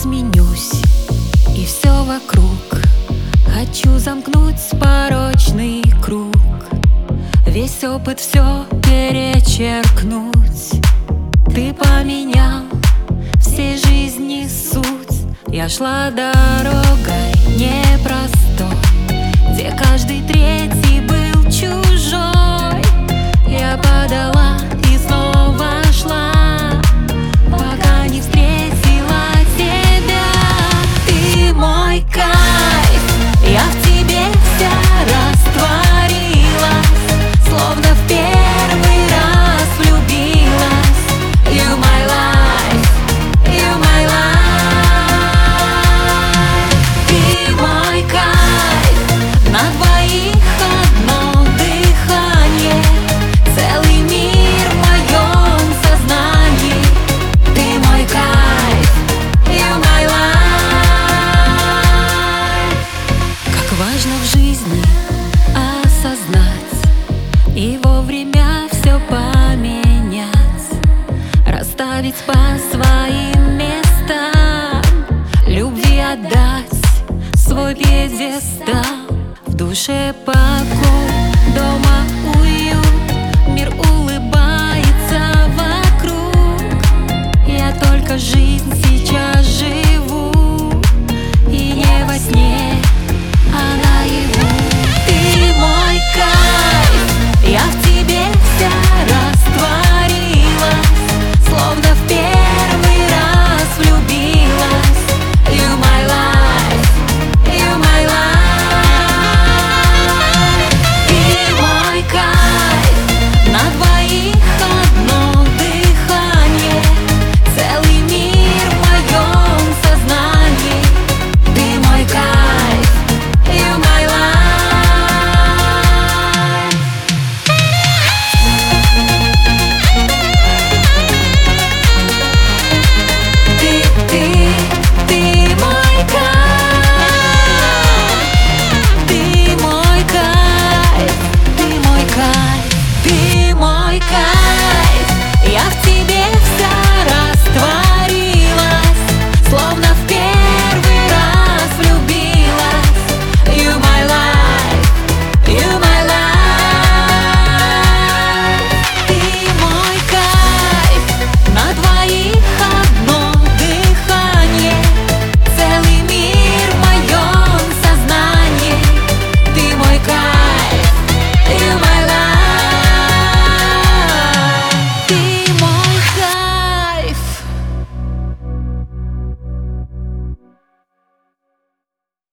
изменюсь, и все вокруг хочу замкнуть порочный круг, весь опыт все перечеркнуть. Ты поменял всей жизни суть. Я шла дорогой непростой, где каждый третий был чужой. Я подала и снова шла, пока не встретила тебя. Ты мой кайф, я в тебе вся растворилась, словно в первый раз влюбилась. You my life, you my life. Ты мой кайф, на двоих одно дыхание, целый мир в моем сознании. Ты мой кайф, you my life. Как важно в жизни осознать и вовремя все поменять, расставить по своим местам, любви отдать свой пьедестал. В душе покой, дома уют, мир улыбается вокруг. Я только жизнь